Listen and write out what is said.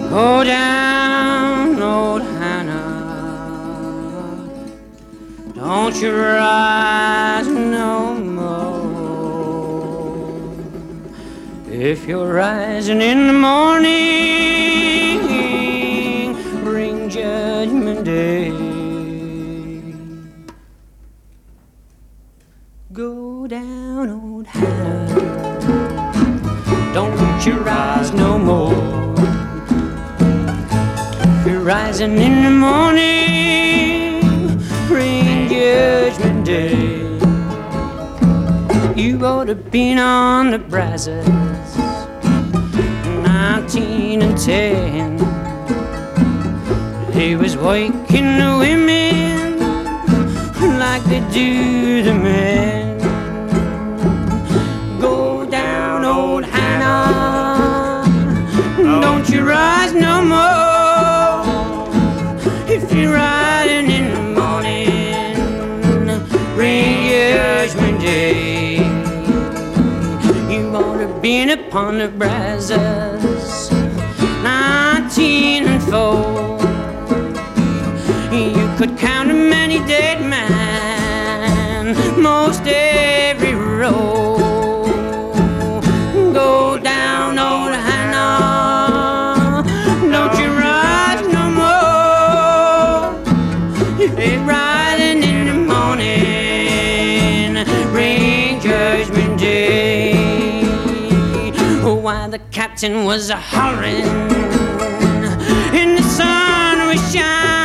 Go down, old Hannah, don't you rise no more. If you're rising in the morning, bring Judgment Day. Go down, old Hannah, don't you rise no more. You're rising in the morning, bring Judgment Day. You ought to been on the Brazos, 19 and 10. They was waking the women like they do the men. Go down, old Hannah, don't you rise no more. If you're riding in the morning, bring Judgment Day. You ought to been upon the Brazos, 19 and 4. You could count a many dead man, most every row. Go down, old Hannah, don't you rise no more. If you're riding in the morning, bring Judgment Day. While the captain was a-hollering and the sun was shining,